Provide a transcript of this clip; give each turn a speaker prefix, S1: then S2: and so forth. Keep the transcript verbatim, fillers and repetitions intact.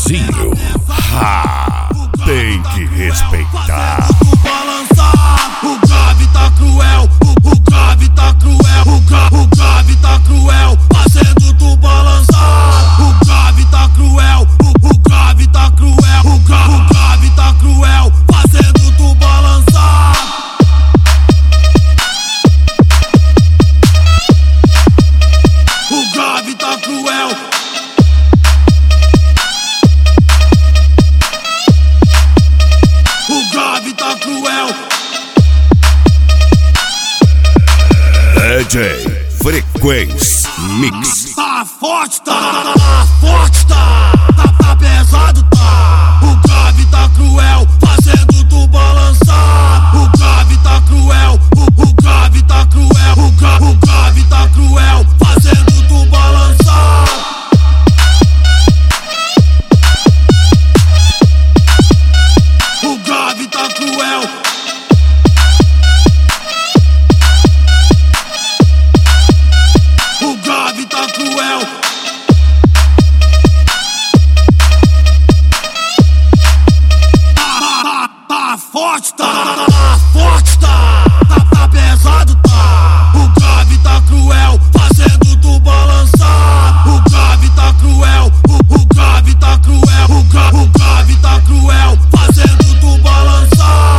S1: Brasil. Ha! Tem que respeitar.
S2: O grave tá cruel, o, o grave tá cruel, o, gra, o grave tá cruel, fazendo tu balançar. O grave tá cruel, o, o grave tá cruel, o, gra, o grave tá cruel, fazendo tu balançar. O grave tá cruel. O grave tá cruel.
S1: D J Frequência Mix.
S2: Tá forte, tá, tá, tá forte, tá, tá, tá pesado, tá. O grave tá cruel, fazendo tu balançar. O grave tá cruel, o, o grave tá cruel, o, gra, o grave tá cruel, fazendo tu balançar. O grave tá cruel. O grave tá cruel. Tá, tá, tá forte, tá, tá, tá forte.